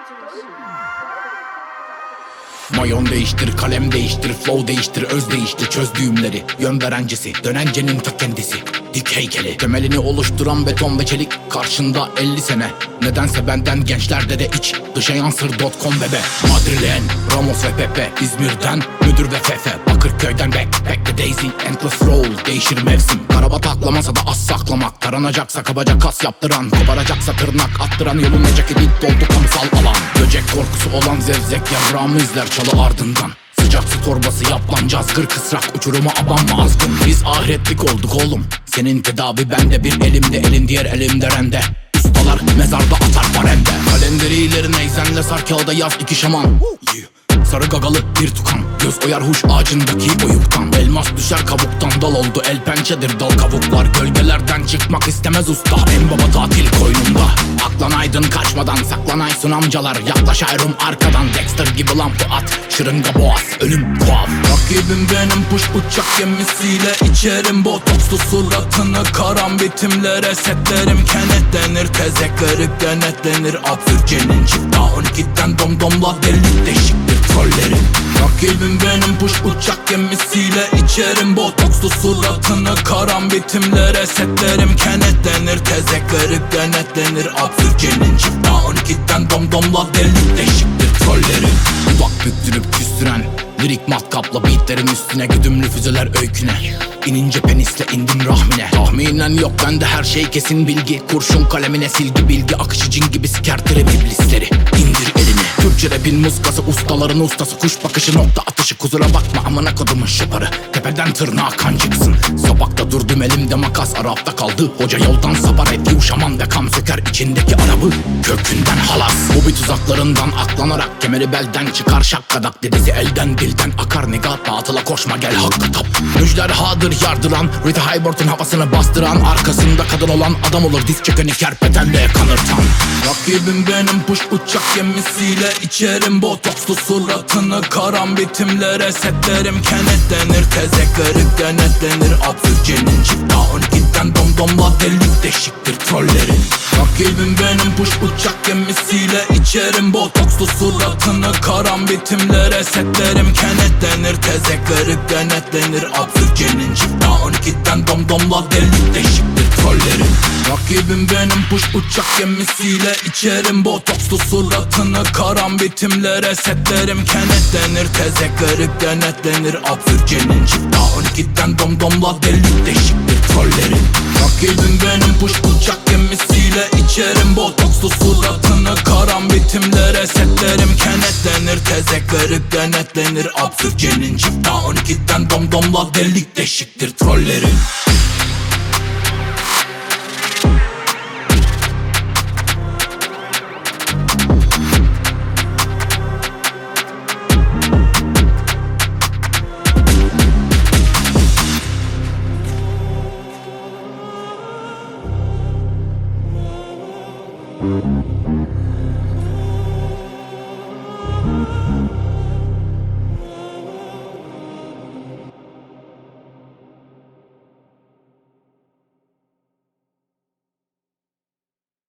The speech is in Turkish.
Mayon değiştir, kalem değiştir, flow değiştir, öz değiştir, çöz düğümleri. Yön verencesi, dönencenin ta kendisi. Dik heykeli, temelini oluşturan beton ve çelik. Karşında 50 sene, nedense benden gençlerde de iç. Dışa yansır.com bebe. Madrilen, Ramos ve Pepe. İzmir'den müdür ve Fefe. Bakırköy'den back the daisy, endless roll. Değişir mevsim, karabat aklamasa da az saklamak. Taranacaksa kabaca kas yaptıran, koparacaksa tırnak attıran. Yolun ceketi doldu kamusal alan. Böcek korkusu olan zevzek yavrağımı izler çalı ardından. Sıcak su torbası yaplanacağız, gır kısrak uçuruma abanma azgın. Biz ahiretlik olduk oğlum, senin tedavi bende. Bir elimde elin, diğer elimde rende. Ustalar mezarda atar parende. Kalenderi ileri neyzenle sar, kağıda yaz iki şaman. Sarı gagalı bir tukan, göz oyar huş ağacındaki oyuktan. Elmas düşer kabuktan, dal oldu el pençedir dal kavuklar. Gölgelerden çıkmak istemez usta, en baba tatil koynunda. Aklanaydın kaçmadan, saklanaysın amcalar. Yaklaşayrım arkadan, Dexter gibi lampı at. Şırınga boğaz, ölüm tuhaf. Rakibim benim push uçak gemisiyle içerim botokslu suratını. Karambitimle resetlerim kenetlenir. Tezekleri denetlenir. Absürcenin çift A12'den domdomla delik deşiktir trollerim. Rakibim benim push uçak gemisiyle içerim botokslu suratını. Karambitimle resetlerim kenetlenir. Tezekleri denetlenir. Absürcenin çift A12'den domdomla delik deşiktir trollerim. Dudak büktürüp küstüren lirik matkapla beatlerin üstüne. Güdümlü füzeler öyküne, İnince penisle indim rahmine. Tahminen yok bende her şey kesin bilgi. Kurşun kalemine silgi bilgi akışı, cin gibi sikertir iblisleri. İndir elini. Türkçe rapin muskası, ustaların ustası. Kuş bakışı, nokta atışı, kusura bakma amına kodumun şıparı. Tepeden tırnağa kan çıksın. Sabakta durdum elimde makas, Arapta kaldı. Hoca yoldan sapar etti uşaman ve kam söker içindeki arabı kökünden halas. Bu bir tuzaklarından aklanarak kemeri belden çıkar şakkadak. Dedesi elden dilden akar negat, batıla koşma gel hakkı tap. Müjderhadır yardıran, Rita Hayworth'un havasını bastıran. Arkasında kadın olan adam olur, diz çökeni kerpetenle kanırtan. Rakibim benim push uçak gemisiyle içerim botokslu suratını. Karambitimle resetlerim kenetlenir. Tezekleri denetlenir. Absürcenin çift A12'den domdomla delik deşiktir trollerin. Rakibim benim push uçak gemisiyle içerim botokslu suratını. Karambitimle resetlerim kenetlenir. Tezekleri denetlenir. Absürcenin çift A12'den domdomla delik deşiktir trollerin. Rakibim benim push uçak gemisiyle içerim botokslu suratını. Karambitimle resetlerim kenetlenir. Tezekleri denetlenir. Absürcenin çift A12'den domdomla delik deşiktir trollerin. Rakibim benim push uçak gemisiyle içerim botokslu suratını. Karambitimle resetlerim kenetlenir. Tezekleri denetlenir. Absürcenin çift A12'den domdomla delik deşiktir trollerin.